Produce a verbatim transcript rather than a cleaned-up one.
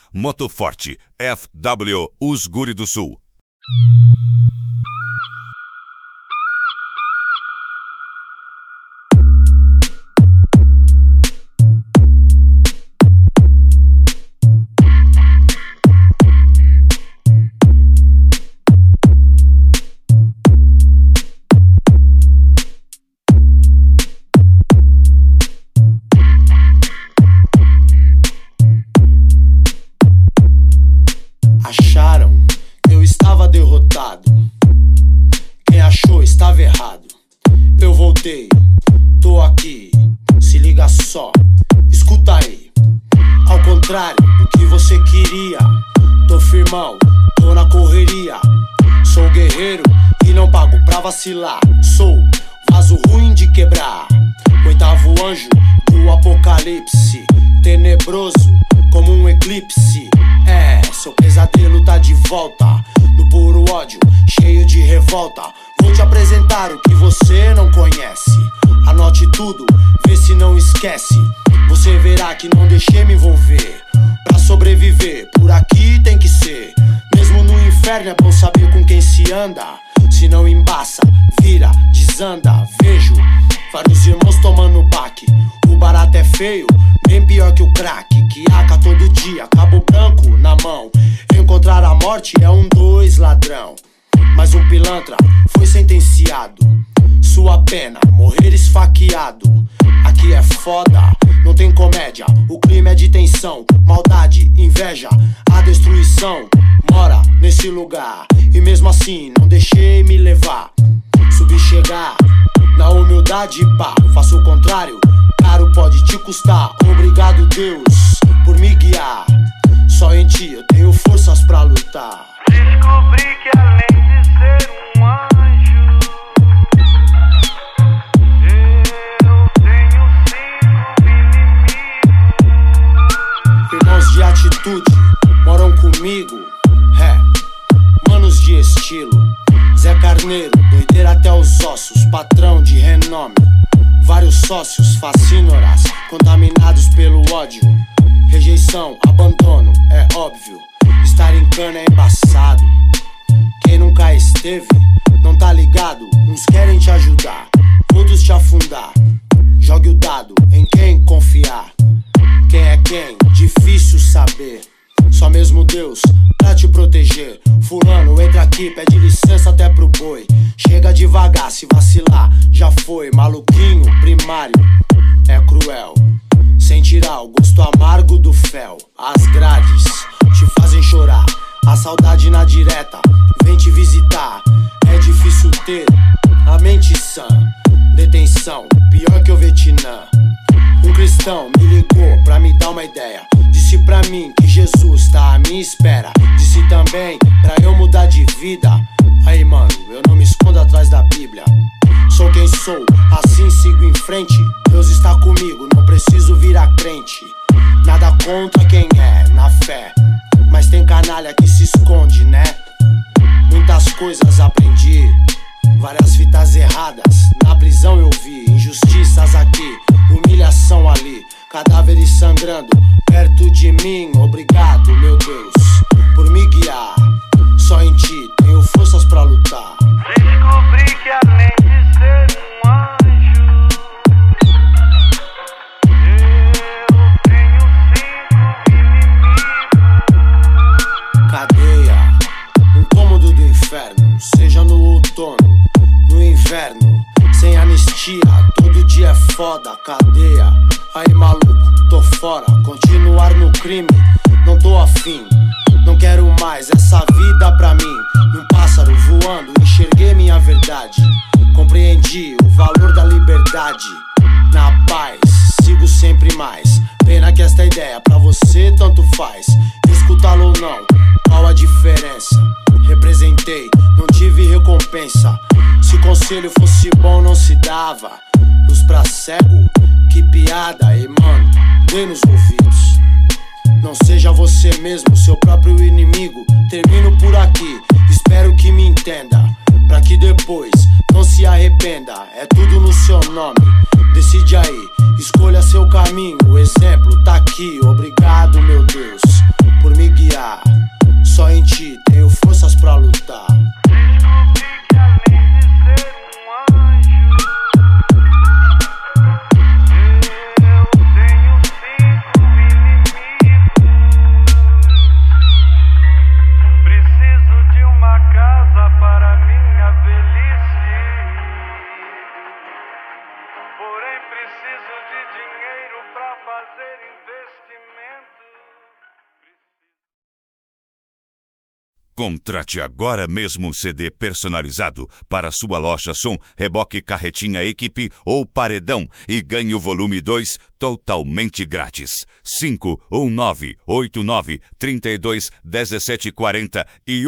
Motoforte, F W, Os Guri do Sul. Acharam que eu estava derrotado. Quem achou estava errado. Eu voltei, tô aqui. Se liga só, escuta aí. Ao contrário do que você queria, tô firmão, tô na correria. Sou guerreiro e não pago pra vacilar. Sou vaso ruim de quebrar, oitavo anjo do apocalipse, tenebroso como um eclipse. É, seu pesadelo tá de volta, no puro ódio, cheio de revolta. Vou te apresentar o que você não conhece. Anote tudo, vê se não esquece. Você verá que não deixei me envolver. Pra sobreviver, por aqui tem que ser. Mesmo no inferno é bom saber com quem se anda. Se não embaça, vira, desanda. Vejo vários irmãos tomando baque. O barato é feio, bem pior que o crack. Que aca todo dia, cabo branco na mão. Encontrar a morte é um dois ladrão. Mas um pilantra foi sentenciado. Sua pena, morrer esfaqueado. Aqui é foda, não tem comédia. O crime é de tensão, maldade, inveja. A destruição mora nesse lugar. E mesmo assim não deixei me levar. Subi chegar na humildade, pá. Faço o contrário, caro pode te custar. Obrigado Deus por me guiar. Só em ti eu tenho forças pra lutar. Descobri que além de ser um anjo, eu tenho cinco inimigos. Irmãos de atitude moram comigo. É, manos de estilo. Zé Carneiro, doideira até os ossos. Patrão de renome. Vários sócios, fascínoras, contaminados pelo ódio. Rejeição, abandono, é óbvio. Estar em cana é embaçado. Quem nunca esteve, não tá ligado. Uns querem te ajudar, outros te afundar. Jogue o dado em quem confiar. Quem é quem, difícil saber. Só mesmo Deus pra te proteger. Fulano, entra aqui, pede licença até pro boi. Chega devagar, se vacilar, já foi. Maluquinho, primário, é cruel. Sem tirar o gosto amargo do fel. As grades te fazem chorar. A saudade na direta vem te visitar. É difícil ter a mente sã. Detenção, pior que o Vietnã. Um cristão me ligou pra me dar uma ideia. Disse pra mim que Jesus tá à minha espera. Disse também pra eu mudar de vida. Aí mano, eu não me escondo atrás da Bíblia. Sou quem sou, assim sigo em frente. Deus está comigo, não preciso virar crente. Nada contra quem é, na fé. Mas tem canalha que se esconde, né? Muitas coisas aprendi, várias fitas erradas. Na prisão eu vi injustiças aqui, humilhação ali, cadáveres sangrando perto de mim. Obrigado, meu Deus, por me guiar. Só em ti tenho forças pra lutar. Descobri que além de ser um anjo, eu tenho cinco inimigos. Cadeia, um cômodo do inferno. Seja no outono, no inverno. Sem anistia, todo dia é foda. Cadeia, aí maluco, tô fora. Continuar no crime, não tô afim. Não quero mais essa vida pra mim. Num pássaro voando, enxerguei minha verdade. Compreendi o valor da liberdade. Na paz, sigo sempre mais. Pena que esta ideia pra você tanto faz. Escutá-lo ou não, qual a diferença? Representei, não tive recompensa. Se conselho fosse bom não se dava. Luz pra cego, que piada. E mano, dê nos ouvidos. Não seja você mesmo, seu próprio inimigo. Termino por aqui, espero que me entenda. Pra que depois não se arrependa. É tudo no seu nome, decide aí. Escolha seu caminho, o exemplo tá aqui. Obrigado, meu Deus, por me brilhar. Só em ti tenho forças pra lutar. Descobri que além de ser um anjo, eu tenho cinco inimigos. Preciso de uma casa para minha velhice, porém preciso de dinheiro pra fazer investimento. Contrate agora mesmo um C D personalizado para sua loja som, reboque, carretinha, equipe ou paredão e ganhe o volume dois totalmente grátis. cinco um nove oito nove três dois um sete quatro zero e